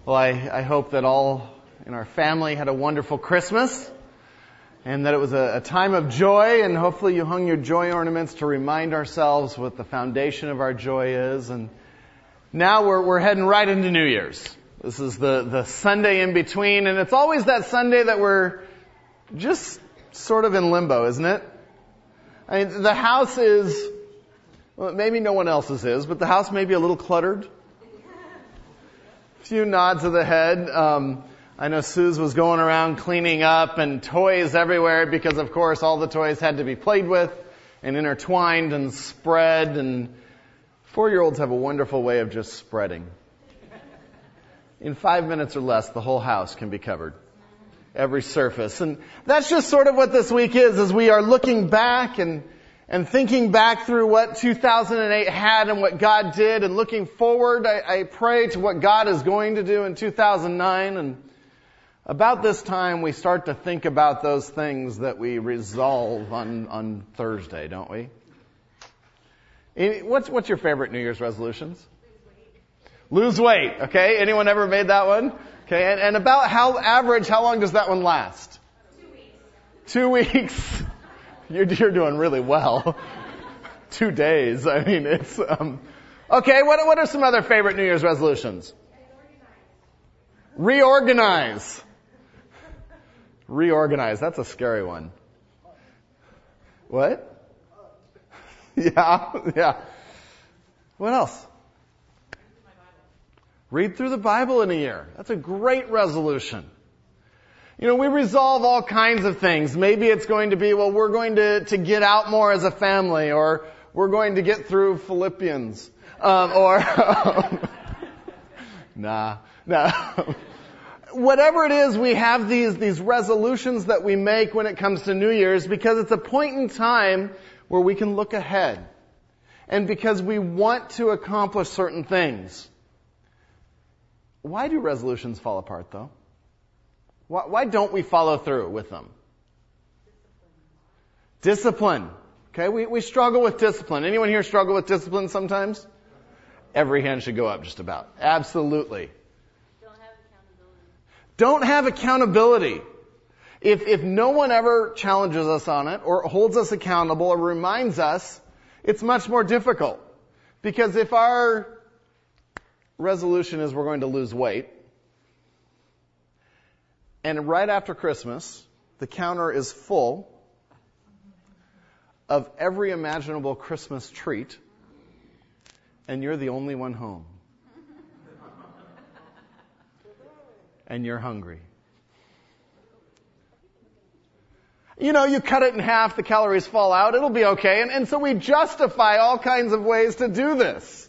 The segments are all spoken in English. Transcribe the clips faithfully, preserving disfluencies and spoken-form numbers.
Well, I, I hope that all in our family had a wonderful Christmas and that it was a, a time of joy, and hopefully you hung your joy ornaments to remind ourselves what the foundation of our joy is. And now we're, we're heading right into New Year's. This is the, the Sunday in between, and it's always that Sunday that we're just sort of in limbo, isn't it? I mean, the house is, well, maybe no one else's is, but the house may be a little cluttered. A few nods of the head. Um, I know Suze was going around cleaning up and toys everywhere because, of course, all the toys had to be played with and intertwined and spread. And four-year-olds have a wonderful way of just spreading. In five minutes or less, the whole house can be covered. Every surface. And that's just sort of what this week is, as we are looking back and and thinking back through what two thousand eight had and what God did, and looking forward, I, I pray to what God is going to do in two thousand nine. And about this time, we start to think about those things that we resolve on, on Thursday, don't we? What's, what's your favorite New Year's resolutions? Lose weight. Lose weight, okay? Anyone ever made that one? Okay, and, and about how average, how long does that one last? Two weeks. Two weeks. You're, you're doing really well. Two days. I mean, it's, um, okay, what, what are some other favorite New Year's resolutions? Reorganize. Reorganize. That's a scary one. What? Yeah, yeah. What else? Read through the Bible in a year. That's a great resolution. You know, we resolve all kinds of things. Maybe it's going to be, well, we're going to, to get out more as a family, or we're going to get through Philippians, um, or, nah, nah. Whatever it is, we have these, these resolutions that we make when it comes to New Year's, because it's a point in time where we can look ahead. And because we want to accomplish certain things. Why do resolutions fall apart, though? Why, why don't we follow through with them? Discipline. Discipline. Okay, we, we struggle with discipline. Anyone here struggle with discipline sometimes? Every hand should go up just about. Absolutely. Don't have accountability. Don't have accountability. If, if no one ever challenges us on it, or holds us accountable, or reminds us, it's much more difficult. Because if our resolution is we're going to lose weight, and right after Christmas, the counter is full of every imaginable Christmas treat, and you're the only one home. And you're hungry. You know, you cut it in half, the calories fall out, it'll be okay. And, and so we justify all kinds of ways to do this.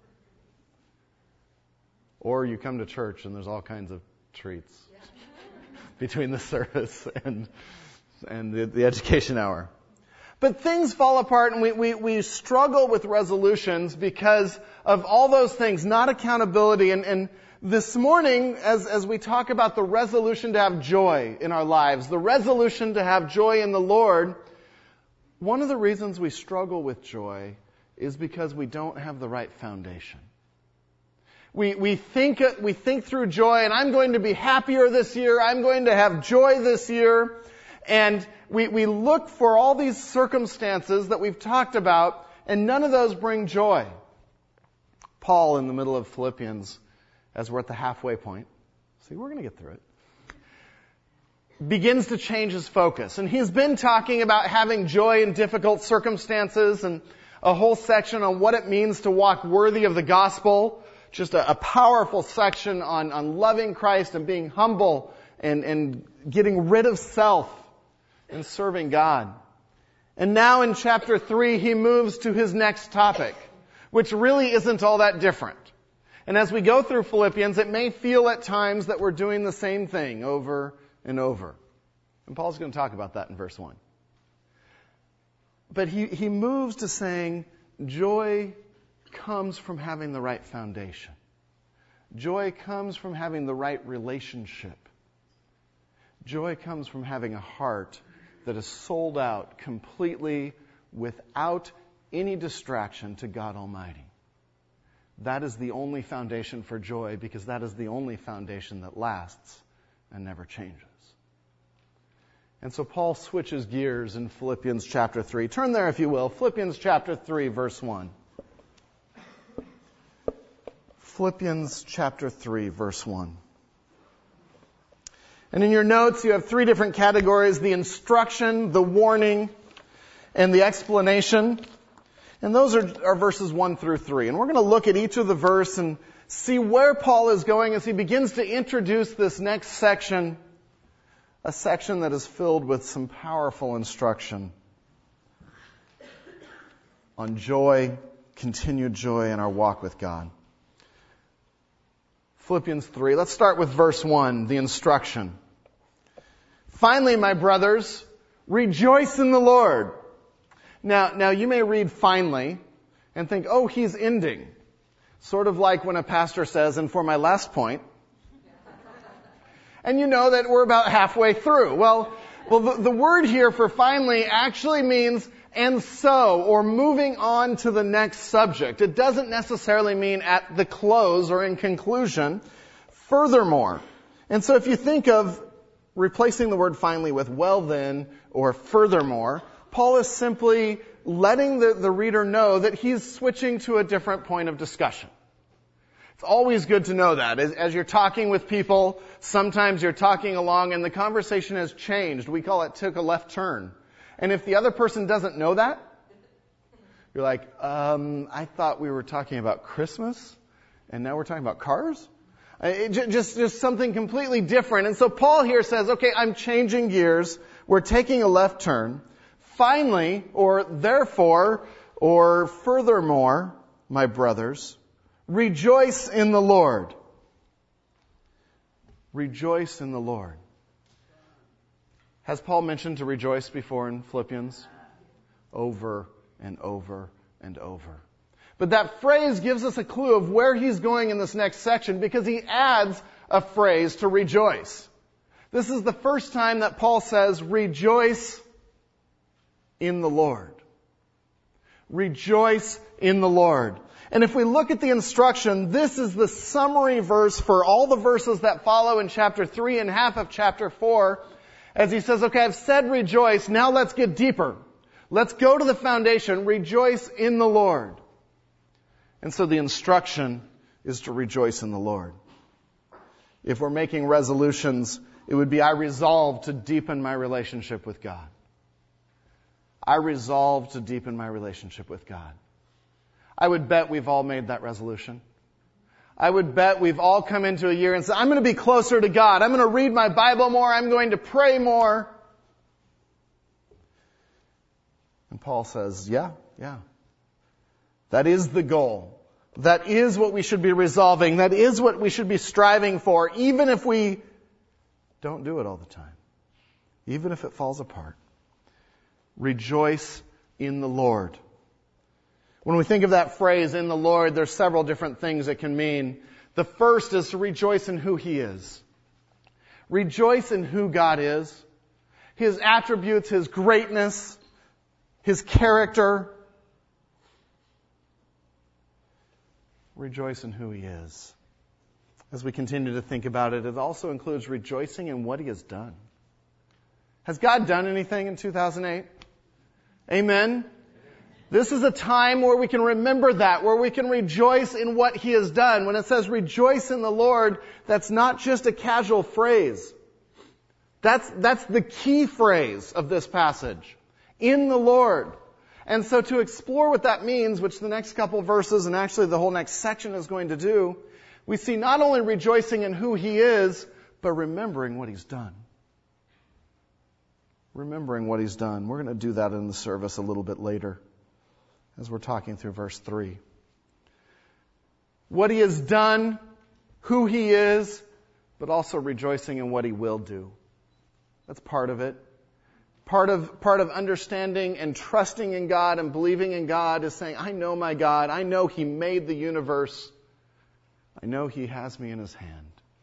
Or you come to church and there's all kinds of treats between the service and and the, the education hour. But things fall apart, and we, we, we struggle with resolutions because of all those things, not accountability. And, and this morning, as, as we talk about the resolution to have joy in our lives, the resolution to have joy in the Lord, one of the reasons we struggle with joy is because we don't have the right foundation. We, we think, we think through joy, and I'm going to be happier this year. I'm going to have joy this year. And we, we look for all these circumstances that we've talked about, and none of those bring joy. Paul, in the middle of Philippians, as we're at the halfway point, see, we're going to get through it, begins to change his focus. And he's been talking about having joy in difficult circumstances, and a whole section on what it means to walk worthy of the gospel. Just a, a powerful section on, on loving Christ and being humble and, and getting rid of self and serving God. And now in chapter three, he moves to his next topic, which really isn't all that different. And as we go through Philippians, it may feel at times that we're doing the same thing over and over. And Paul's going to talk about that in verse one. But he, he moves to saying, joy comes from having the right foundation. Joy comes from having the right relationship. Joy comes from having a heart that is sold out completely without any distraction to God Almighty. that is the only foundation for joy, because that is the only foundation that lasts and never changes. And so Paul switches gears in Philippians chapter three. Turn there if you will. Philippians chapter three, verse one. Philippians chapter three, verse one. And in your notes, you have three different categories: the instruction, the warning, and the explanation. And those are, are verses one through three. And we're going to look at each of the verse and see where Paul is going as he begins to introduce this next section, a section that is filled with some powerful instruction on joy, continued joy in our walk with God. Philippians three. Let's start with verse one, the instruction. Finally, my brothers, rejoice in the Lord. Now, now you may read finally and think, oh, he's ending. Sort of like when a pastor says, and for my last point. And you know that we're about halfway through. Well, well, the, the word here for finally actually means and so, or moving on to the next subject. It doesn't necessarily mean at the close or in conclusion. Furthermore. And so if you think of replacing the word finally with well then or furthermore, Paul is simply letting the, the reader know that he's switching to a different point of discussion. It's always good to know that. As, as you're talking with people, sometimes you're talking along and the conversation has changed. We call it took a left turn. And if the other person doesn't know that, you're like, um, I thought we were talking about Christmas and now we're talking about cars? It, just, just something completely different. And so Paul here says, okay, I'm changing gears. We're taking a left turn. Finally, or therefore, or furthermore, my brothers, rejoice in the Lord. Rejoice in the Lord. Has Paul mentioned to rejoice before in Philippians? Over and over and over. But that phrase gives us a clue of where he's going in this next section, because he adds a phrase to rejoice. This is the first time that Paul says, rejoice in the Lord. Rejoice in the Lord. And if we look at the instruction, this is the summary verse for all the verses that follow in chapter three and half of chapter four. As he says, okay, I've said rejoice, now let's get deeper. Let's go to the foundation. Rejoice in the Lord. And so the instruction is to rejoice in the Lord. If we're making resolutions, it would be, I resolve to deepen my relationship with God. I resolve to deepen my relationship with God. I would bet we've all made that resolution. I would bet we've all come into a year and said, I'm going to be closer to God. I'm going to read my Bible more. I'm going to pray more. And Paul says, yeah, yeah. That is the goal. That is what we should be resolving. That is what we should be striving for, even if we don't do it all the time. Even if it falls apart. Rejoice in the Lord. When we think of that phrase, in the Lord, there's several different things it can mean. The first is to rejoice in who He is. Rejoice in who God is. His attributes, His greatness, His character. Rejoice in who He is. As we continue to think about it, it also includes rejoicing in what He has done. Has God done anything in two thousand eight? Amen? This is a time where we can remember that, where we can rejoice in what He has done. When it says rejoice in the Lord, that's not just a casual phrase. That's, that's the key phrase of this passage. In the Lord. And so to explore what that means, which the next couple verses and actually the whole next section is going to do, we see not only rejoicing in who He is, but remembering what He's done. Remembering what He's done. We're going to do that in the service a little bit later as we're talking through verse three. What He has done, who He is, but also rejoicing in what He will do. That's part of it. Part of, part of understanding and trusting in God and believing in God is saying, I know my God. I know He made the universe. I know He has me in His hand.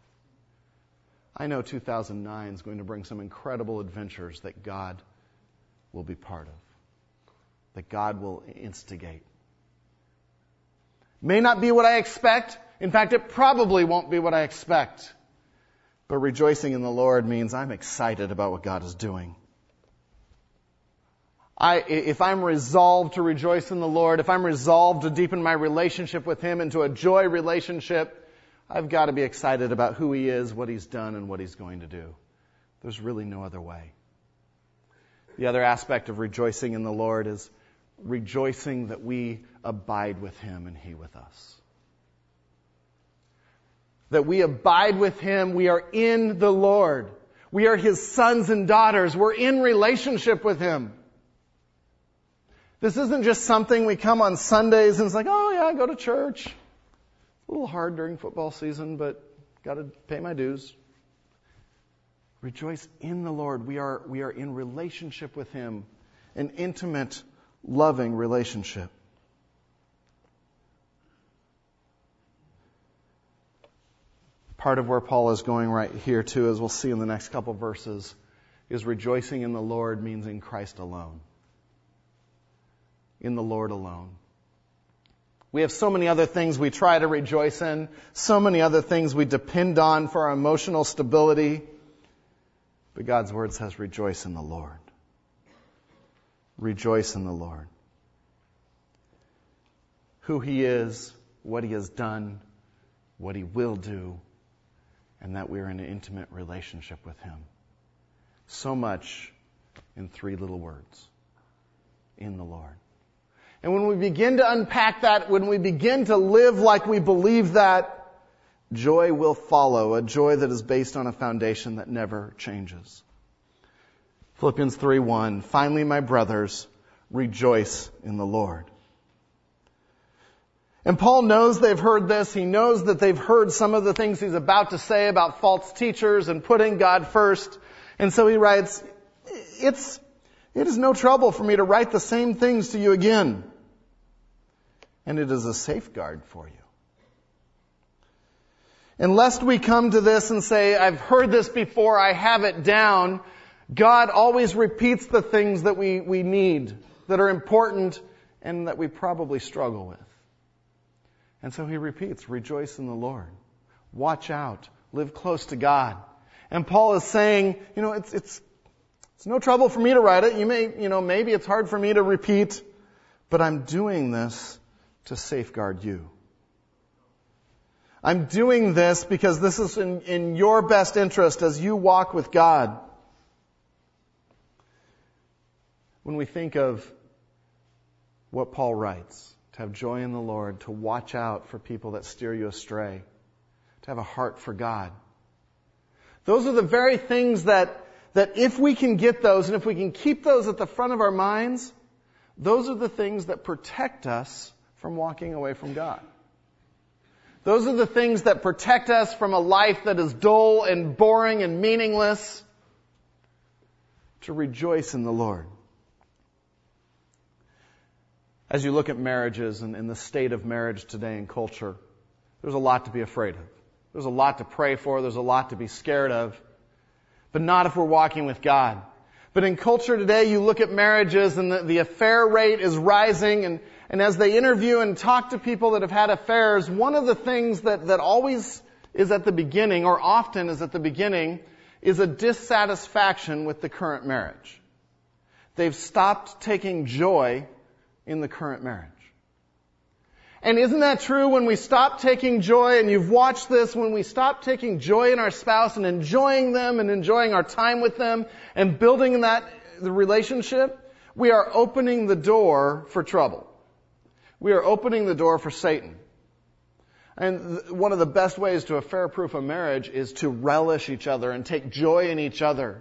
I know two thousand nine is going to bring some incredible adventures that God will be part of, that God will instigate. May not be what I expect. In fact, it probably won't be what I expect. But rejoicing in the Lord means I'm excited about what God is doing. I, if I'm resolved to rejoice in the Lord, if I'm resolved to deepen my relationship with Him into a joy relationship, I've got to be excited about who He is, what He's done, and what He's going to do. There's really no other way. The other aspect of rejoicing in the Lord is rejoicing that we abide with Him and He with us. That we abide with Him, we are in the Lord. We are His sons and daughters. We're in relationship with Him. This isn't just something we come on Sundays and it's like, oh yeah, I go to church. It's a little hard during football season, but got to pay my dues. Rejoice in the Lord. We are, we are in relationship with Him, an intimate, loving relationship. Part of where Paul is going right here too, as we'll see in the next couple verses, is rejoicing in the Lord means in Christ alone. In the Lord alone. We have so many other things we try to rejoice in, so many other things we depend on for our emotional stability. But God's Word says, rejoice in the Lord. Rejoice in the Lord. Who He is, what He has done, what He will do, and that we're in an intimate relationship with Him. So much in three little words. In the Lord. And when we begin to unpack that, when we begin to live like we believe that, joy will follow, a joy that is based on a foundation that never changes. Philippians three one, finally, my brothers, rejoice in the Lord. And Paul knows they've heard this. He knows that they've heard some of the things he's about to say about false teachers and putting God first. And so he writes, it's, it is no trouble for me to write the same things to you again. And it is a safeguard for you. And lest we come to this and say, I've heard this before, I have it down, God always repeats the things that we, we need, that are important, and that we probably struggle with. And so He repeats, rejoice in the Lord. Watch out. Live close to God. And Paul is saying, you know, it's, it's, it's no trouble for me to write it. You may, you know, maybe it's hard for me to repeat, but I'm doing this to safeguard you. I'm doing this because this is in, in your best interest as you walk with God. When we think of what Paul writes, to have joy in the Lord, to watch out for people that steer you astray, to have a heart for God. Those are the very things that, that if we can get those and if we can keep those at the front of our minds, those are the things that protect us from walking away from God. Those are the things that protect us from a life that is dull and boring and meaningless. To rejoice in the Lord. As you look at marriages and, and the state of marriage today in culture, there's a lot to be afraid of. There's a lot to pray for. There's a lot to be scared of. But not if we're walking with God. But in culture today, you look at marriages and the, the affair rate is rising. And, and as they interview and talk to people that have had affairs, one of the things that, that always is at the beginning, or often is at the beginning, is a dissatisfaction with the current marriage. They've stopped taking joy in the current marriage. And isn't that true when we stop taking joy, and you've watched this, when we stop taking joy in our spouse and enjoying them and enjoying our time with them and building that the relationship, we are opening the door for trouble. We are opening the door for Satan. And th- one of the best ways to affair-proof a marriage is to relish each other and take joy in each other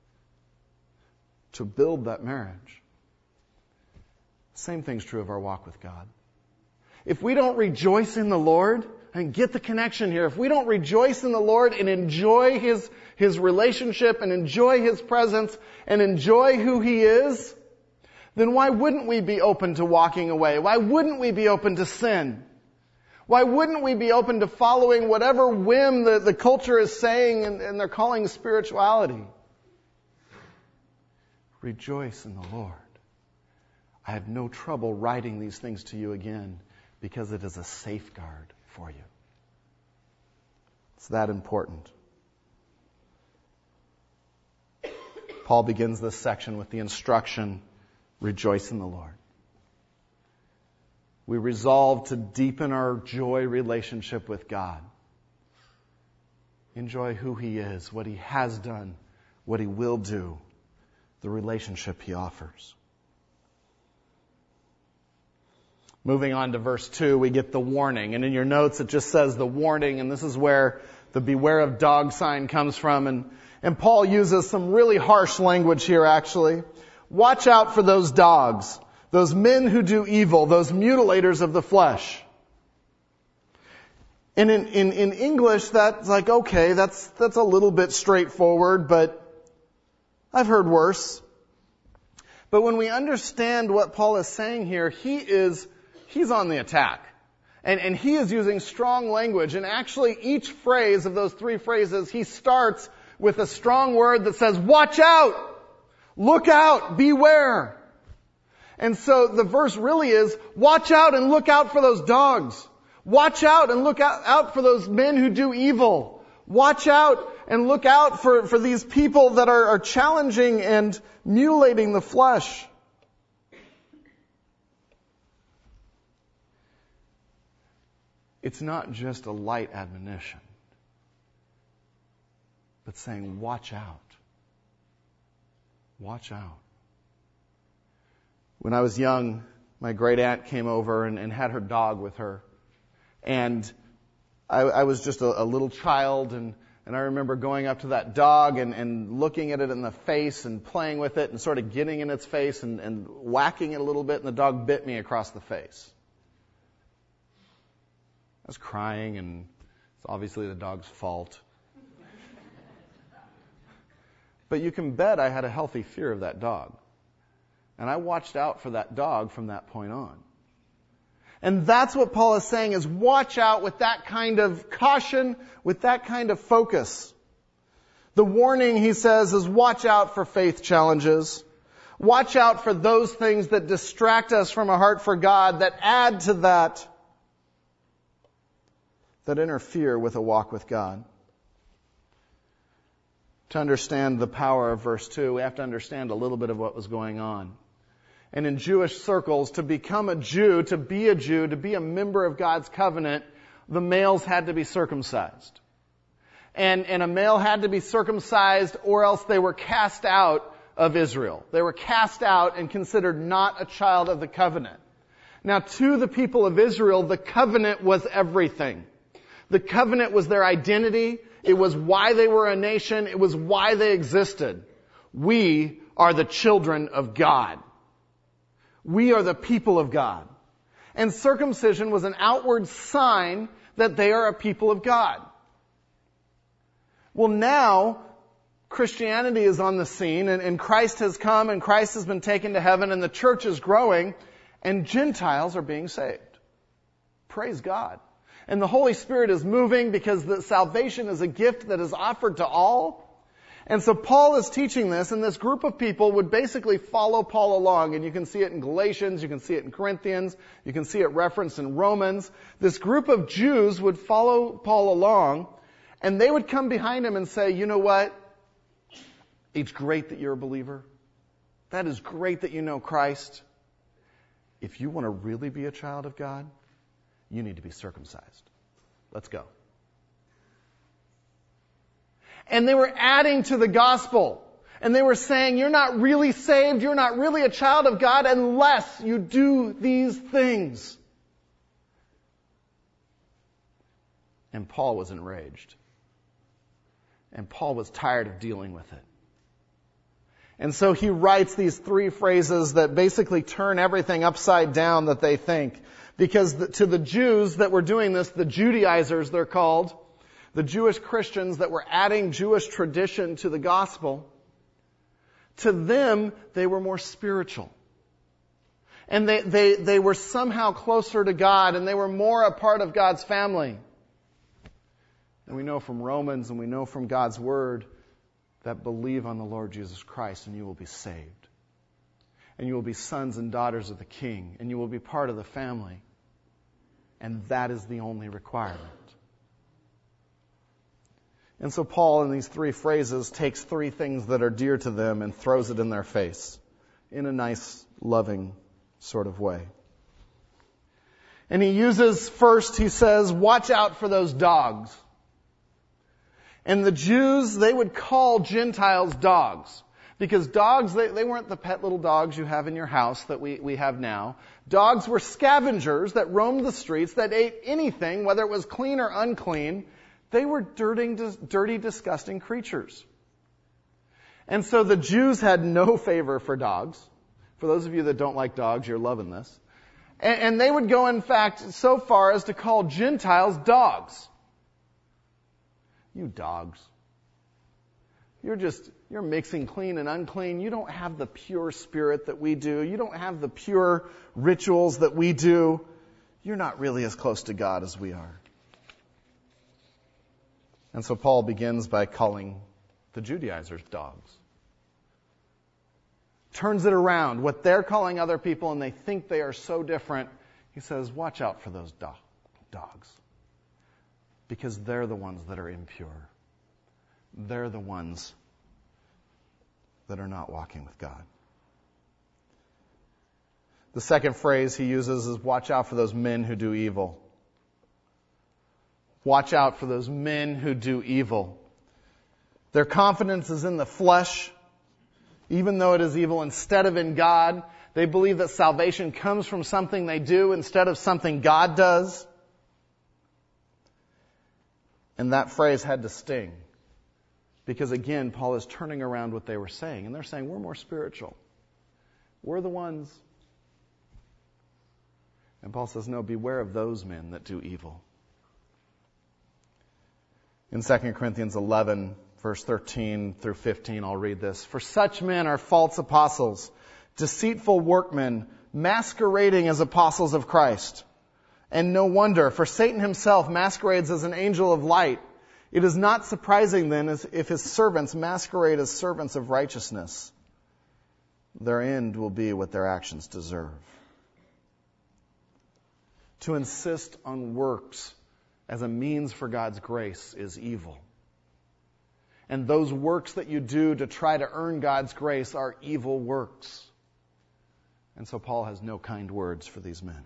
to build that marriage. Same thing's true of our walk with God. If we don't rejoice in the Lord, and get the connection here, if we don't rejoice in the Lord and enjoy His, His relationship and enjoy His presence and enjoy who He is, then why wouldn't we be open to walking away? Why wouldn't we be open to sin? Why wouldn't we be open to following whatever whim the, the culture is saying and, and they're calling spirituality? Rejoice in the Lord. I have no trouble writing these things to you again because it is a safeguard for you. It's that important. Paul begins this section with the instruction, rejoice in the Lord. We resolve to deepen our joy relationship with God. Enjoy who He is, what He has done, what He will do, the relationship He offers. Moving on to verse two, we get the warning. And in your notes, it just says the warning, and this is where the beware of dog sign comes from. And, and Paul uses some really harsh language here, actually. Watch out for those dogs, those men who do evil, those mutilators of the flesh. And in, in, in English, that's like, okay, that's, that's a little bit straightforward, but I've heard worse. But when we understand what Paul is saying here, he is, he's on the attack. And, and he is using strong language. And actually, each phrase of those three phrases, he starts with a strong word that says, watch out! Look out! Beware! And so the verse really is, watch out and look out for those dogs. Watch out and look out, out for those men who do evil. Watch out and look out for, for these people that are, are challenging and mutilating the flesh. It's not just a light admonition, but saying, watch out. Watch out. When I was young, my great aunt came over and, and had her dog with her. And I, I was just a, a little child, and, and I remember going up to that dog and, and looking at it in the face and playing with it and sort of getting in its face and, and whacking it a little bit, and the dog bit me across the face. I was crying, and it's obviously the dog's fault. But you can bet I had a healthy fear of that dog. And I watched out for that dog from that point on. And that's what Paul is saying, is watch out with that kind of caution, with that kind of focus. The warning, he says, is watch out for faith challenges. Watch out for those things that distract us from a heart for God, that add to that, that interfere with a walk with God. To understand the power of verse two, we have to understand a little bit of what was going on. And in Jewish circles, to become a Jew, to be a Jew, to be a member of God's covenant, the males had to be circumcised. And, and a male had to be circumcised, or else they were cast out of Israel. They were cast out and considered not a child of the covenant. Now, to the people of Israel, the covenant was everything. The covenant was their identity. It was why they were a nation. It was why they existed. We are the children of God. We are the people of God. And circumcision was an outward sign that they are a people of God. Well, now Christianity is on the scene, and, and Christ has come, and Christ has been taken to heaven, and the church is growing, and Gentiles are being saved. Praise God. And the Holy Spirit is moving because the salvation is a gift that is offered to all. And so Paul is teaching this, and this group of people would basically follow Paul along. And you can see it in Galatians, you can see it in Corinthians, you can see it referenced in Romans. This group of Jews would follow Paul along, and they would come behind him and say, you know what? It's great that you're a believer. That is great that you know Christ. If you want to really be a child of God, you need to be circumcised. Let's go. And they were adding to the gospel. And they were saying, you're not really saved, you're not really a child of God unless you do these things. And Paul was enraged. And Paul was tired of dealing with it. And so he writes these three phrases that basically turn everything upside down that they think. Because the, to the Jews that were doing this, the Judaizers they're called, the Jewish Christians that were adding Jewish tradition to the gospel, to them, they were more spiritual. And they, they, they were somehow closer to God, and they were more a part of God's family. And we know from Romans, and we know from God's Word, that believe on the Lord Jesus Christ, and you will be saved. And you will be sons and daughters of the King, and you will be part of the family. And that is the only requirement. And so Paul, in these three phrases, takes three things that are dear to them and throws it in their face in a nice, loving sort of way. And he uses, first, he says, watch out for those dogs. And the Jews, they would call Gentiles dogs. Because dogs, they, they weren't the pet little dogs you have in your house that we, we have now. Dogs were scavengers that roamed the streets, that ate anything, whether it was clean or unclean. They were dirty, dirty, disgusting creatures. And so the Jews had no favor for dogs. For those of you that don't like dogs, you're loving this. And, and they would go, in fact, so far as to call Gentiles dogs. You dogs. You're just, you're mixing clean and unclean. You don't have the pure spirit that we do. You don't have the pure rituals that we do. You're not really as close to God as we are. And so Paul begins by calling the Judaizers dogs. Turns it around. What they're calling other people, and they think they are so different, he says, watch out for those do- dogs. Because they're the ones that are impure. They're the ones that are not walking with God. The second phrase he uses is watch out for those men who do evil. Watch out for those men who do evil. Their confidence is in the flesh, even though it is evil, instead of in God. They believe that salvation comes from something they do instead of something God does. And that phrase had to sting. Because again, Paul is turning around what they were saying. And they're saying, we're more spiritual. We're the ones. And Paul says, no, beware of those men that do evil. In Second Corinthians eleven, verse thirteen through fifteen, I'll read this. For such men are false apostles, deceitful workmen, masquerading as apostles of Christ. And no wonder, for Satan himself masquerades as an angel of light. It is not surprising then if his servants masquerade as servants of righteousness. Their end will be what their actions deserve. To insist on works as a means for God's grace is evil. And those works that you do to try to earn God's grace are evil works. And so Paul has no kind words for these men.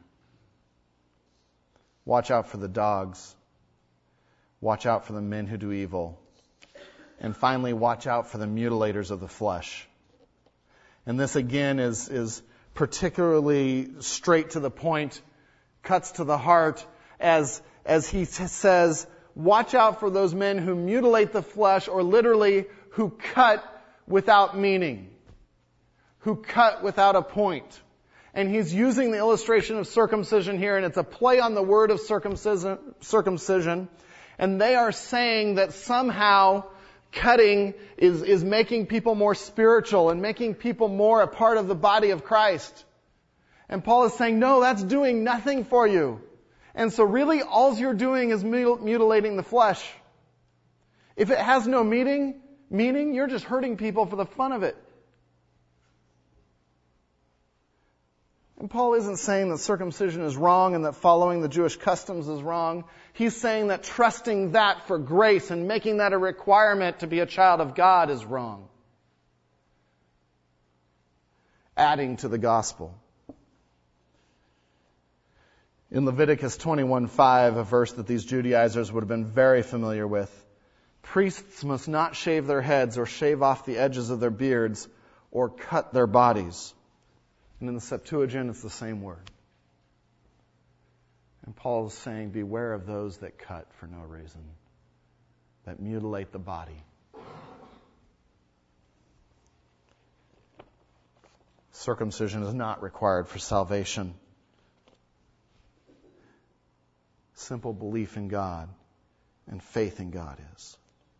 Watch out for the dogs. Watch out for the men who do evil. And finally, watch out for the mutilators of the flesh. And this again is, is particularly straight to the point, cuts to the heart, as As he t- says, watch out for those men who mutilate the flesh, or literally, who cut without meaning. Who cut without a point. And he's using the illustration of circumcision here, and it's a play on the word of circumcision. circumcision. And they are saying that somehow cutting is, is making people more spiritual and making people more a part of the body of Christ. And Paul is saying, no, that's doing nothing for you. And so really, all you're doing is mutilating the flesh. If it has no meaning, meaning, you're just hurting people for the fun of it. And Paul isn't saying that circumcision is wrong and that following the Jewish customs is wrong. He's saying that trusting that for grace and making that a requirement to be a child of God is wrong. Adding to the gospel. In Leviticus twenty-one five, a verse that these Judaizers would have been very familiar with, priests must not shave their heads or shave off the edges of their beards or cut their bodies. And in the Septuagint, it's the same word. And Paul is saying, beware of those that cut for no reason, that mutilate the body. Circumcision is not required for salvation. Simple belief in God and faith in God is.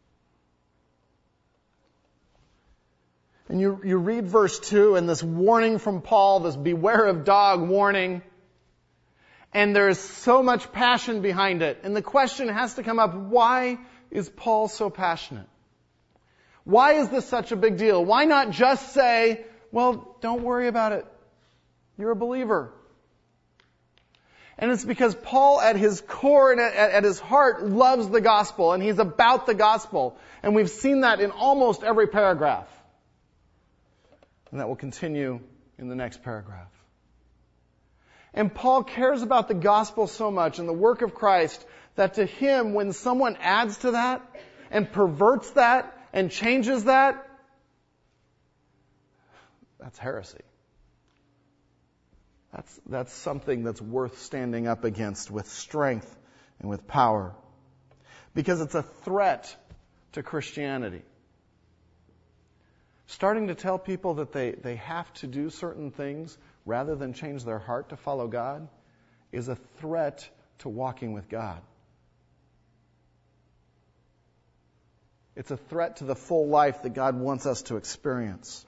And you, you read verse two and this warning from Paul, this beware of dog warning, and there is so much passion behind it. And the question has to come up, why is Paul so passionate? Why is this such a big deal? Why not just say, well, don't worry about it. You're a believer. And it's because Paul at his core and at, at his heart loves the gospel, and he's about the gospel. And we've seen that in almost every paragraph. And that will continue in the next paragraph. And Paul cares about the gospel so much and the work of Christ that to him, when someone adds to that and perverts that and changes that, that's heresy. That's, that's something that's worth standing up against with strength and with power. Because it's a threat to Christianity. Starting to tell people that they, they have to do certain things rather than change their heart to follow God is a threat to walking with God. It's a threat to the full life that God wants us to experience.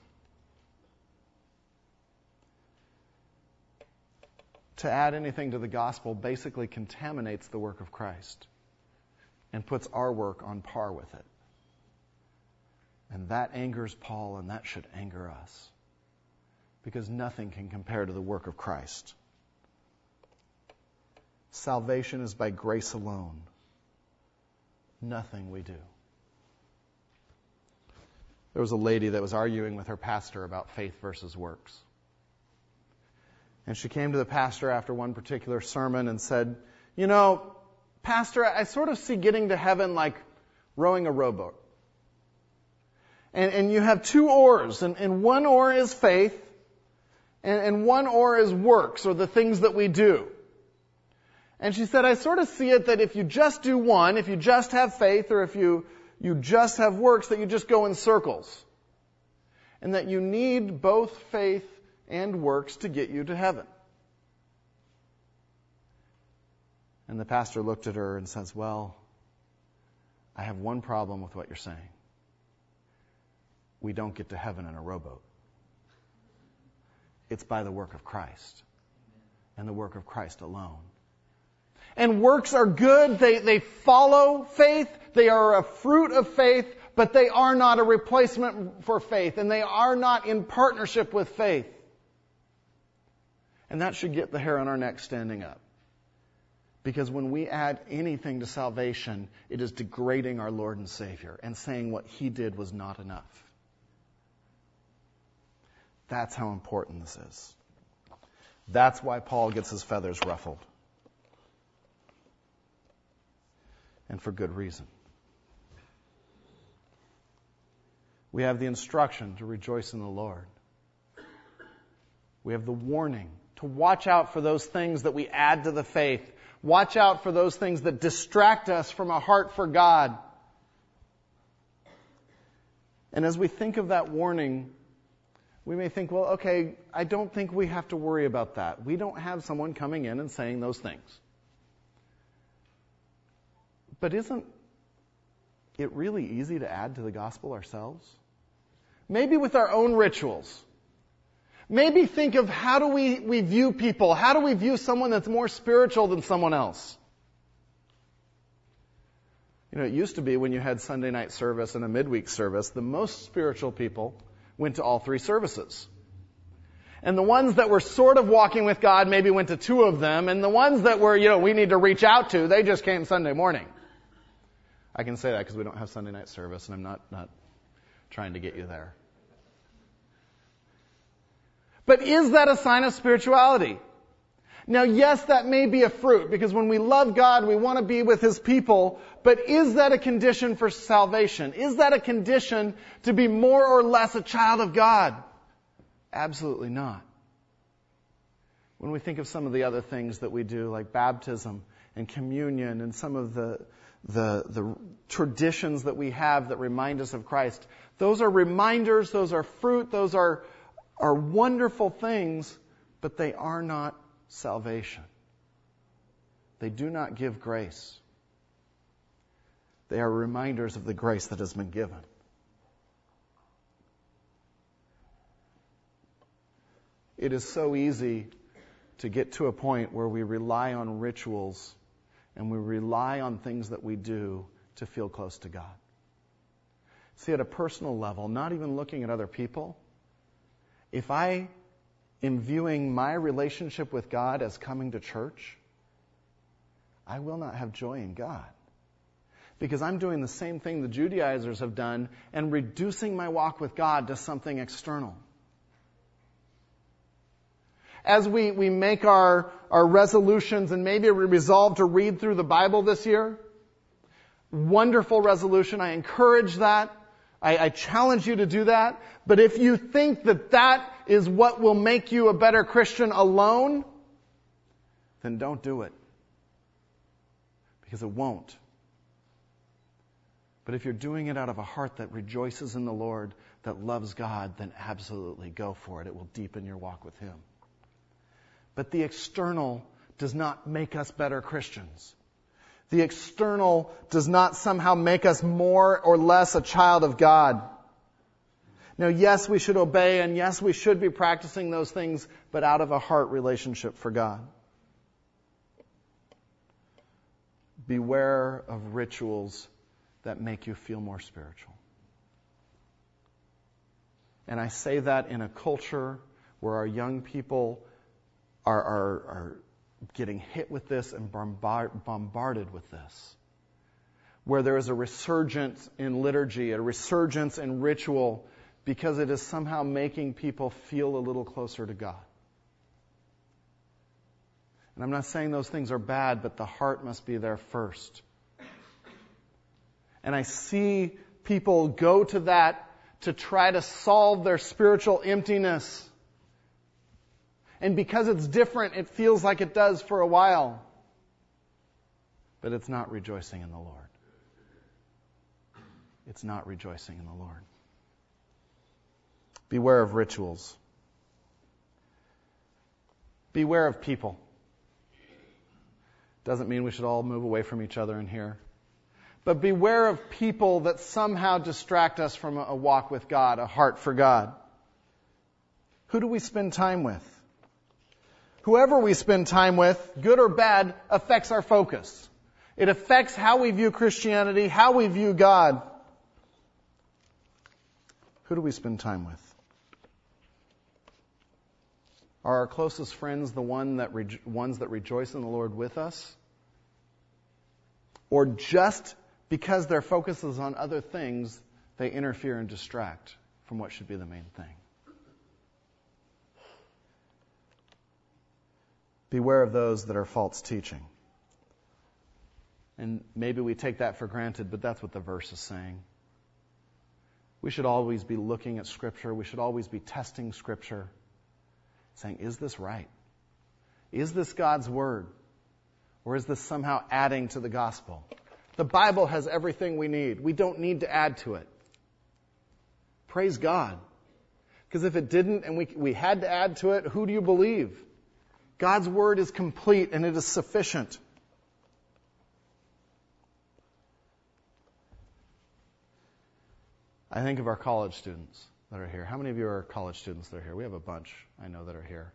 To add anything to the gospel basically contaminates the work of Christ and puts our work on par with it. And that angers Paul, and that should anger us. Because nothing can compare to the work of Christ. Salvation is by grace alone. Nothing we do. There was a lady that was arguing with her pastor about faith versus works. And she came to the pastor after one particular sermon and said, you know, Pastor, I sort of see getting to heaven like rowing a rowboat. And, and you have two oars, and, and one oar is faith, and, and one oar is works, or the things that we do. And she said, I sort of see it that if you just do one, if you just have faith, or if you, you just have works, that you just go in circles. And that you need both faith and works to get you to heaven. And the pastor looked at her and says, well, I have one problem with what you're saying. We don't get to heaven in a rowboat. It's by the work of Christ and the work of Christ alone. And works are good. They, they follow faith. They are a fruit of faith, but they are not a replacement for faith, and they are not in partnership with faith. And that should get the hair on our neck standing up. Because when we add anything to salvation, it is degrading our Lord and Savior and saying what He did was not enough. That's how important this is. That's why Paul gets his feathers ruffled. And for good reason. We have the instruction to rejoice in the Lord. We have the warning to watch out for those things that we add to the faith. Watch out for those things that distract us from a heart for God. And as we think of that warning, we may think, well, okay, I don't think we have to worry about that. We don't have someone coming in and saying those things. But isn't it really easy to add to the gospel ourselves? Maybe with our own rituals. Maybe think of how do we, we view people? How do we view someone that's more spiritual than someone else? You know, it used to be when you had Sunday night service and a midweek service, the most spiritual people went to all three services. And the ones that were sort of walking with God maybe went to two of them. And the ones that were, you know, we need to reach out to, they just came Sunday morning. I can say that because we don't have Sunday night service, and I'm not, not trying to get you there. But is that a sign of spirituality? Now, yes, that may be a fruit, because when we love God, we want to be with His people. But is that a condition for salvation? Is that a condition to be more or less a child of God? Absolutely not. When we think of some of the other things that we do, like baptism and communion and some of the, the, the traditions that we have that remind us of Christ, those are reminders, those are fruit, those are, are wonderful things, but they are not salvation. They do not give grace. They are reminders of the grace that has been given. It is so easy to get to a point where we rely on rituals and we rely on things that we do to feel close to God. See, at a personal level, not even looking at other people, if I am viewing my relationship with God as coming to church, I will not have joy in God. Because I'm doing the same thing the Judaizers have done and reducing my walk with God to something external. As we, we make our, our resolutions and maybe we resolve to read through the Bible this year, wonderful resolution. I encourage that. I, I challenge you to do that. But if you think that that is what will make you a better Christian alone, then don't do it. Because it won't. But if you're doing it out of a heart that rejoices in the Lord, that loves God, then absolutely go for it. It will deepen your walk with Him. But the external does not make us better Christians. The external does not somehow make us more or less a child of God. Now, yes, we should obey, and yes, we should be practicing those things, but out of a heart relationship for God. Beware of rituals that make you feel more spiritual. And I say that in a culture where our young people are, are, are getting hit with this and bombard, bombarded with this. Where there is a resurgence in liturgy, a resurgence in ritual, because it is somehow making people feel a little closer to God. And I'm not saying those things are bad, but the heart must be there first. And I see people go to that to try to solve their spiritual emptiness. And because it's different, it feels like it does for a while. But it's not rejoicing in the Lord. It's not rejoicing in the Lord. Beware of rituals. Beware of people. Doesn't mean we should all move away from each other in here. But beware of people that somehow distract us from a walk with God, a heart for God. Who do we spend time with? Whoever we spend time with, good or bad, affects our focus. It affects how we view Christianity, how we view God. Who do we spend time with? Are our closest friends the one that re- ones that rejoice in the Lord with us? Or just because their focus is on other things, they interfere and distract from what should be the main thing? Beware of those that are false teaching. And maybe we take that for granted, but that's what the verse is saying. We should always be looking at Scripture. We should always be testing Scripture. Saying, is this right? Is this God's Word? Or is this somehow adding to the gospel? The Bible has everything we need. We don't need to add to it. Praise God. Because if it didn't and we, we had to add to it, who do you believe? God's Word is complete and it is sufficient. I think of our college students that are here. How many of you are college students that are here? We have a bunch, I know, that are here.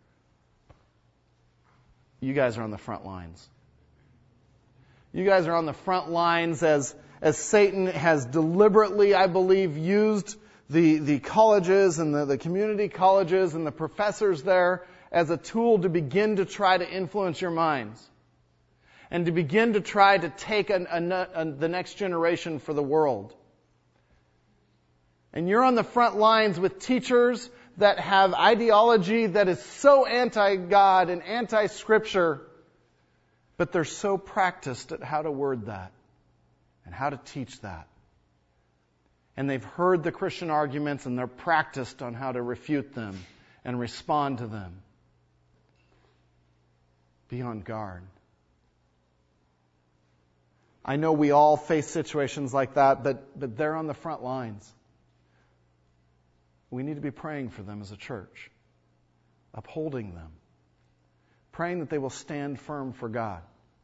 You guys are on the front lines. You guys are on the front lines as, as Satan has deliberately, I believe, used the, the colleges and the, the community colleges and the professors there as a tool to begin to try to influence your minds and to begin to try to take an, a, a, the next generation for the world. And you're on the front lines with teachers that have ideology that is so anti-God and anti-Scripture, but they're so practiced at how to word that and how to teach that. And they've heard the Christian arguments and they're practiced on how to refute them and respond to them. Be on guard. I know we all face situations like that, but, but they're on the front lines. We need to be praying for them as a church, upholding them, praying that they will stand firm for God.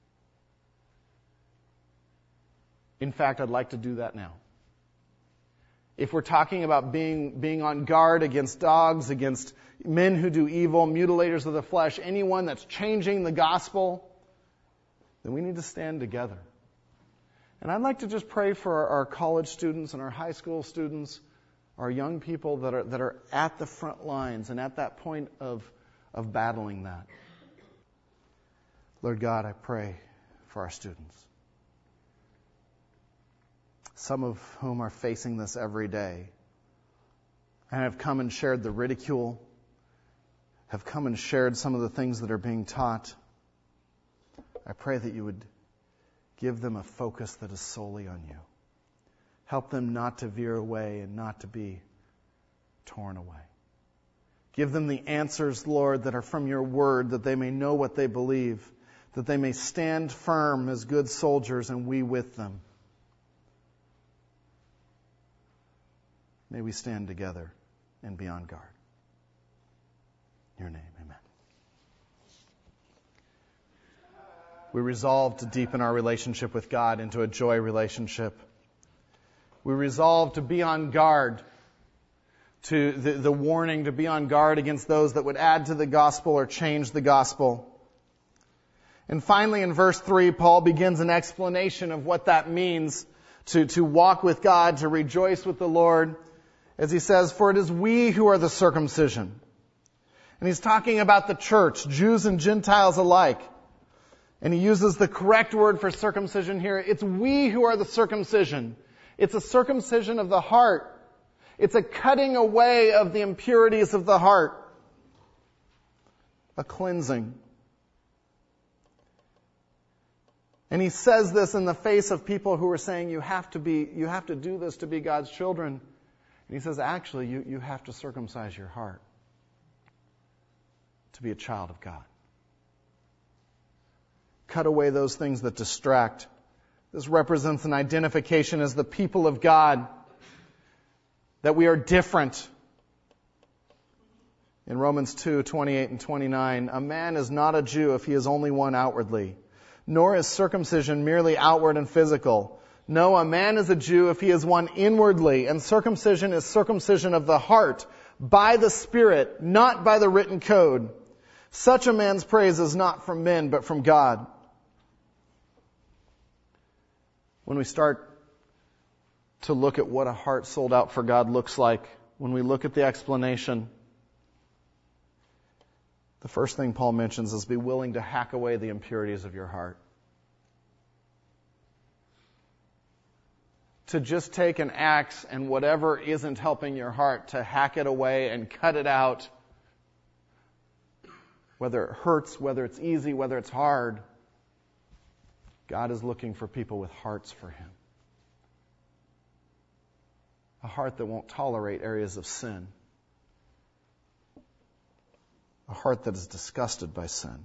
In fact, I'd like to do that now. If we're talking about being, being on guard against dogs, against men who do evil, mutilators of the flesh, anyone that's changing the gospel, then we need to stand together. And I'd like to just pray for our, our college students and our high school students, our young people that are that are at the front lines and at that point of, of battling that. Lord God, I pray for our students. Some of whom are facing this every day and have come and shared the ridicule, have come and shared some of the things that are being taught. I pray that you would give them a focus that is solely on you. Help them not to veer away and not to be torn away. Give them the answers, Lord, that are from your word, that they may know what they believe, that they may stand firm as good soldiers, and we with them. May we stand together and be on guard. In your name, amen. We resolve to deepen our relationship with God into a joy relationship. We resolve to be on guard, to the, the warning to be on guard against those that would add to the gospel or change the gospel. And finally, in verse three, Paul begins an explanation of what that means to, to walk with God, to rejoice with the Lord, as he says, "For it is we who are the circumcision." And he's talking about the church, Jews and Gentiles alike. And he uses the correct word for circumcision here. It's we who are the circumcision. It's a circumcision of the heart. It's a cutting away of the impurities of the heart. A cleansing. And he says this in the face of people who are saying, you have to be, you have to do this to be God's children. And he says, actually, you, you have to circumcise your heart to be a child of God. Cut away those things that distract. This represents an identification as the people of God, that we are different. In Romans two, twenty-eight and twenty-nine, a man is not a Jew if he is only one outwardly, nor is circumcision merely outward and physical. No, a man is a Jew if he is one inwardly, and circumcision is circumcision of the heart, by the Spirit, not by the written code. Such a man's praise is not from men, but from God. When we start to look at what a heart sold out for God looks like, when we look at the explanation, the first thing Paul mentions is be willing to hack away the impurities of your heart. To just take an axe and whatever isn't helping your heart, to hack it away and cut it out. Whether it hurts, whether it's easy, whether it's hard, God is looking for people with hearts for Him. A heart that won't tolerate areas of sin. A heart that is disgusted by sin.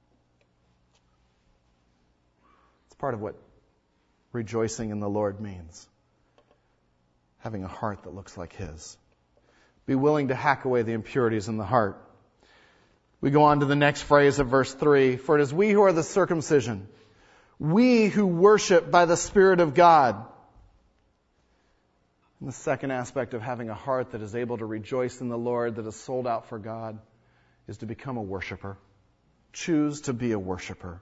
It's part of what rejoicing in the Lord means. Having a heart that looks like His. Be willing to hack away the impurities in the heart. We go on to the next phrase of verse three. For it is we who are the circumcision, we who worship by the Spirit of God. And the second aspect of having a heart that is able to rejoice in the Lord, that is sold out for God, is to become a worshiper. Choose to be a worshiper.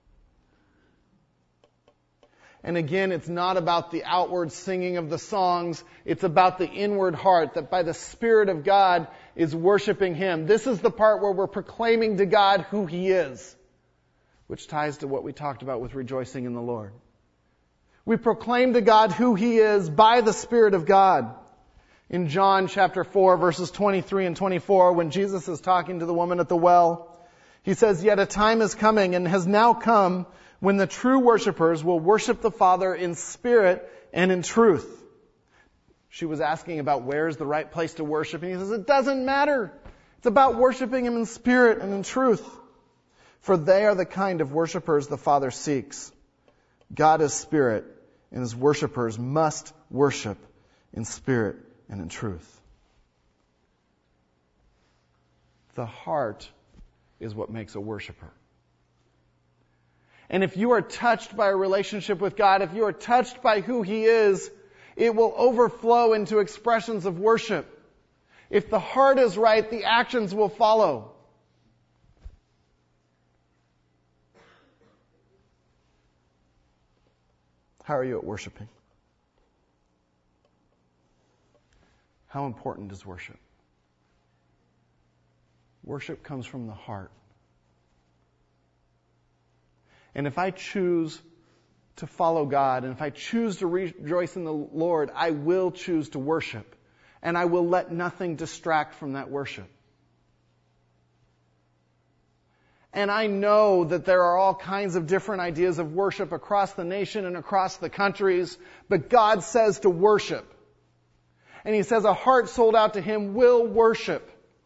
And again, it's not about the outward singing of the songs. It's about the inward heart that by the Spirit of God is worshiping Him. This is the part where we're proclaiming to God who He is, which ties to what we talked about with rejoicing in the Lord. We proclaim to God who He is by the Spirit of God. In John chapter four, verses twenty-three and twenty-four, when Jesus is talking to the woman at the well, He says, "Yet a time is coming and has now come when the true worshipers will worship the Father in spirit and in truth." She was asking about where's the right place to worship, and He says, it doesn't matter. It's about worshiping Him in spirit and in truth. For they are the kind of worshipers the Father seeks. God is spirit, and His worshipers must worship in spirit and in truth. The heart is what makes a worshiper. And if you are touched by a relationship with God, if you are touched by who He is, it will overflow into expressions of worship. If the heart is right, the actions will follow. How are you at worshiping? How important is worship? Worship comes from the heart. And if I choose to follow God, and if I choose to rejoice in the Lord, I will choose to worship. And I will let nothing distract from that worship. And I know that there are all kinds of different ideas of worship across the nation and across the countries, but God says to worship. And He says a heart sold out to Him will worship.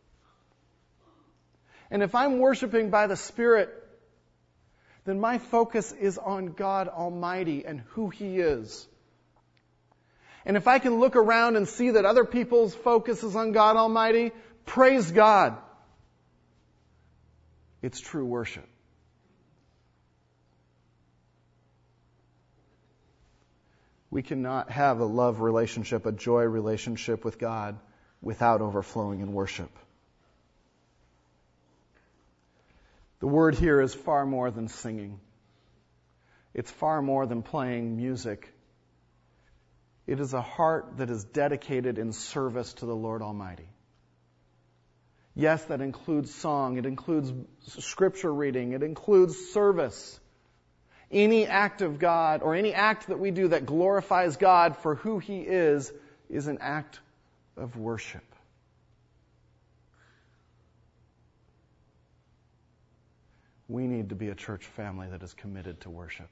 And if I'm worshiping by the Spirit, then my focus is on God Almighty and who He is. And if I can look around and see that other people's focus is on God Almighty, praise God. It's true worship. We cannot have a love relationship, a joy relationship with God without overflowing in worship. The word here is far more than singing. It's far more than playing music. It is a heart that is dedicated in service to the Lord Almighty. Yes, that includes song. It includes scripture reading. It includes service. Any act of God, or any act that we do that glorifies God for who He is, is an act of worship. We need to be a church family that is committed to worship.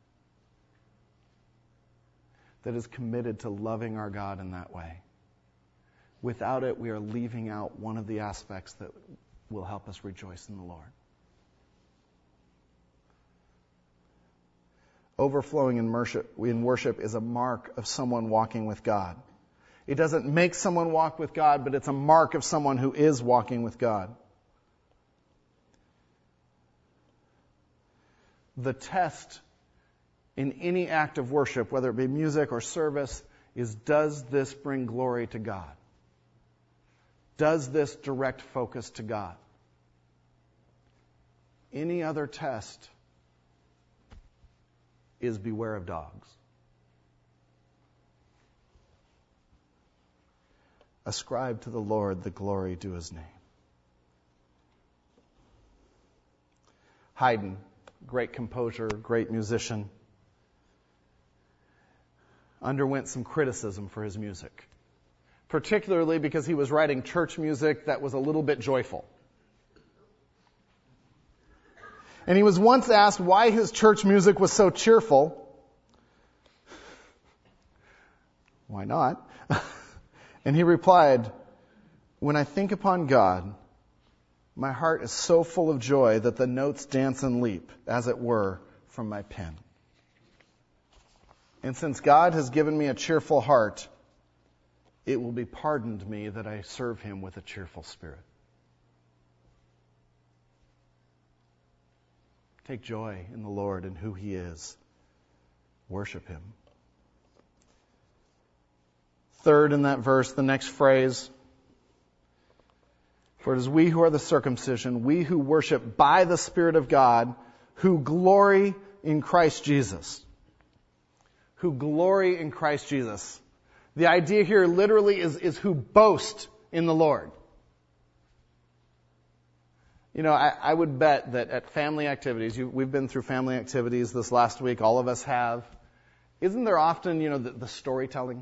That is committed to loving our God in that way. Without it, we are leaving out one of the aspects that will help us rejoice in the Lord. Overflowing in worship, in worship is a mark of someone walking with God. It doesn't make someone walk with God, but it's a mark of someone who is walking with God. The test in any act of worship, whether it be music or service, is does this bring glory to God? Does this direct focus to God? Any other test is beware of dogs. Ascribe to the Lord the glory due His name. Haydn, great composer, great musician, underwent some criticism for his music, particularly because he was writing church music that was a little bit joyful. And he was once asked why his church music was so cheerful. Why not? And he replied, "When I think upon God, my heart is so full of joy that the notes dance and leap, as it were, from my pen. And since God has given me a cheerful heart, it will be pardoned me that I serve Him with a cheerful spirit." Take joy in the Lord and who He is. Worship Him. Third in that verse, the next phrase, "For it is we who are the circumcision, we who worship by the Spirit of God, who glory in Christ Jesus." Who glory in Christ Jesus. The idea here literally is, is who boast in the Lord. You know, I, I would bet that at family activities, you, we've been through family activities this last week, all of us have. Isn't there often, you know, the, the storytelling?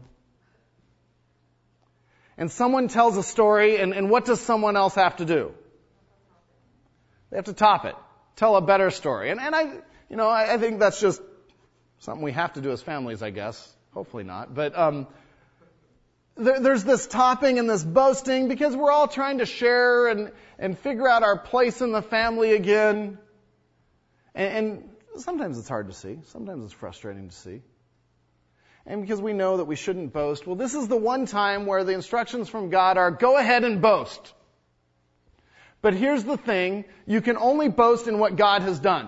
And someone tells a story, and, and what does someone else have to do? They have to top it. Tell a better story. And, and I, you know, I, I think that's just something we have to do as families, I guess. Hopefully not. But um, there, there's this topping and this boasting because we're all trying to share and, and figure out our place in the family again. And, and sometimes it's hard to see. Sometimes it's frustrating to see. And because we know that we shouldn't boast, well, this is the one time where the instructions from God are, go ahead and boast. But here's the thing, you can only boast in what God has done.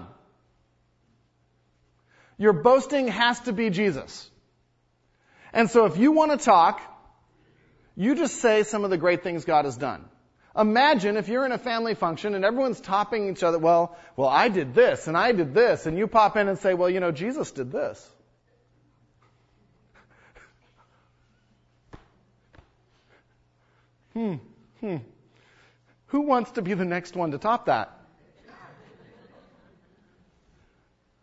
Your boasting has to be Jesus. And so if you want to talk, you just say some of the great things God has done. Imagine if you're in a family function and everyone's topping each other, well, well, I did this and I did this, and you pop in and say, well, you know, Jesus did this. Hmm, hmm. Who wants to be the next one to top that?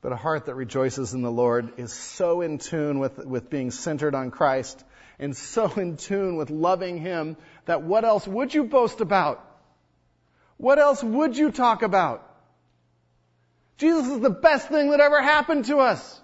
But a heart that rejoices in the Lord is so in tune with, with being centered on Christ and so in tune with loving Him that what else would you boast about? What else would you talk about? Jesus is the best thing that ever happened to us.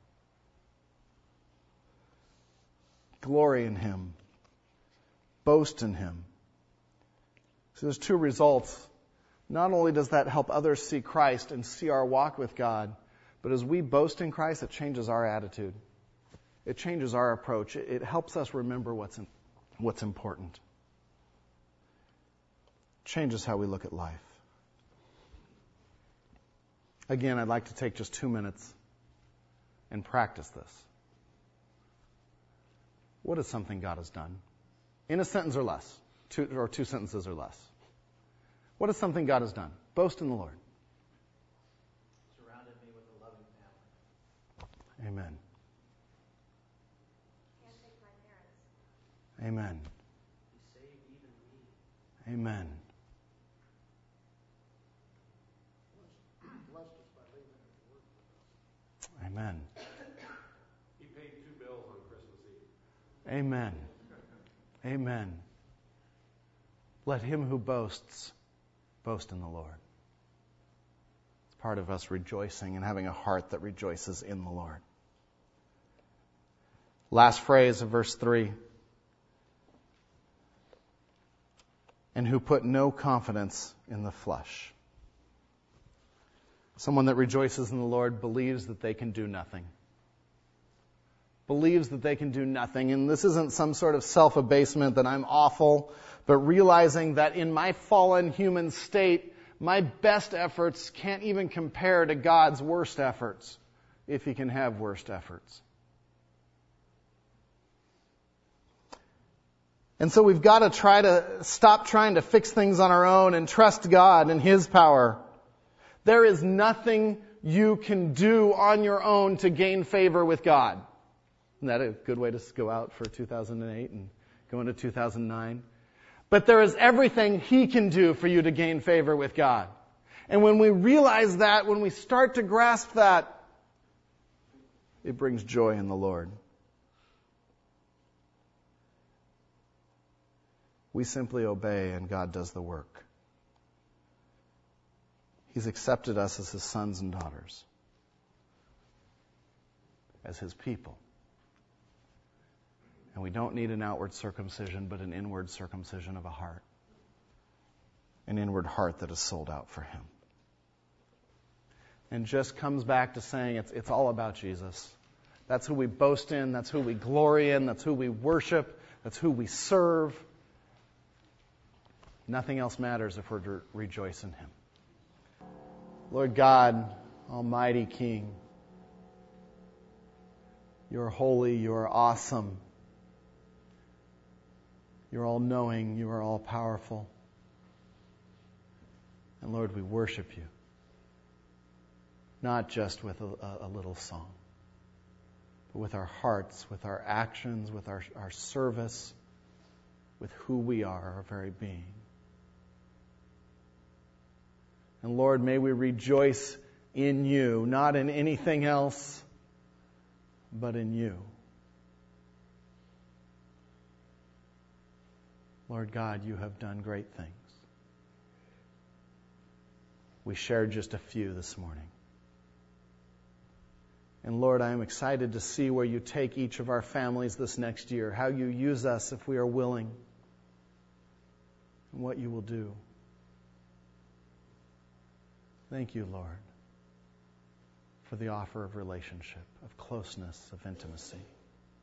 Glory in Him. Boast in Him. So there's two results. Not only does that help others see Christ and see our walk with God, but as we boast in Christ, it changes our attitude. It changes our approach. It helps us remember what's in, what's important. It changes how we look at life. Again, I'd like to take just two minutes and practice this. What is something God has done? In a sentence or less, two, or two sentences or less. What is something God has done? Boast in the Lord. Surrounded me with a loving family. Amen. Can't take my parents. Amen. He saved even me. Amen. Blessed us by leaving His word with us. Amen. He paid two bills on Christmas Eve. Amen. Amen. Let him who boasts boast in the Lord. It's part of us rejoicing and having a heart that rejoices in the Lord. Last phrase of verse three. And who put no confidence in the flesh. Someone that rejoices in the Lord believes that they can do nothing. Believes that they can do nothing. And this isn't some sort of self-abasement that I'm awful, but realizing that in my fallen human state, my best efforts can't even compare to God's worst efforts, if He can have worst efforts. And so we've got to try to stop trying to fix things on our own and trust God and His power. There is nothing you can do on your own to gain favor with God. Isn't that a good way to go out for two thousand eight and go into two thousand nine? But there is everything He can do for you to gain favor with God. And when we realize that, when we start to grasp that, it brings joy in the Lord. We simply obey and God does the work. He's accepted us as His sons and daughters, as His people. And we don't need an outward circumcision, but an inward circumcision of a heart. An inward heart that is sold out for Him. And just comes back to saying it's, it's all about Jesus. That's who we boast in. That's who we glory in. That's who we worship. That's who we serve. Nothing else matters if we're to rejoice in Him. Lord God, Almighty King, You are holy. You are awesome. You're all-knowing. You are all-powerful. And Lord, we worship You. Not just with a, a little song, but with our hearts, with our actions, with our, our service, with who we are, our very being. And Lord, may we rejoice in You, not in anything else, but in You. Lord God, You have done great things. We shared just a few this morning. And Lord, I am excited to see where You take each of our families this next year, how You use us if we are willing, and what You will do. Thank You, Lord, for the offer of relationship, of closeness, of intimacy.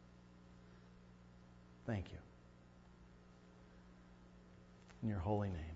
Thank You. In Your holy name.